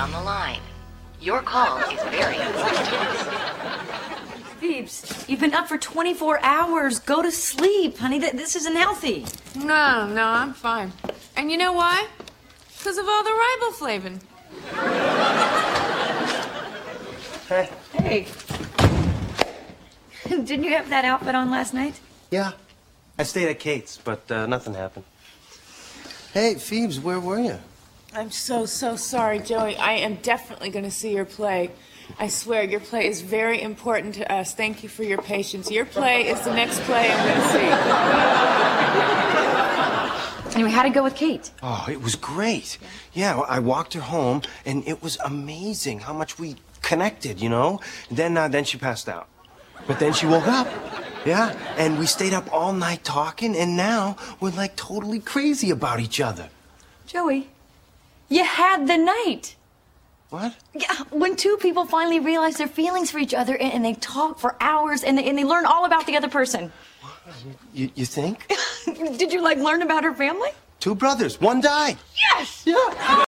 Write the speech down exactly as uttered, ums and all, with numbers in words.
on the line. Your call is very important. Phoebes, you've been up for twenty-four hours. Go to sleep, honey. Th- This isn't healthy. No, no, I'm fine. And you know why? Because of all the riboflavin. Hey. Hey. Didn't you have that outfit on last night? Yeah. I stayed at Kate's, but uh, nothing happened. Hey, Phoebes, where were you? I'm so, so sorry, Joey. I am definitely going to see your play. I swear, your play is very important to us. Thank you for your patience. Your play is the next play I'm going to see. Anyway, how'd it go with Kate? Oh, it was great. Yeah, I walked her home, and it was amazing how much we connected, you know? And then, uh, then she passed out. But then she woke up. Yeah, and we stayed up all night talking, and now we're like totally crazy about each other. Joey, you had the night. What? Yeah, when two people finally realize their feelings for each other and, and they talk for hours and they, and they learn all about the other person. You, you think? Did you, like, learn about her family? Two brothers, one died. Yes! Yeah.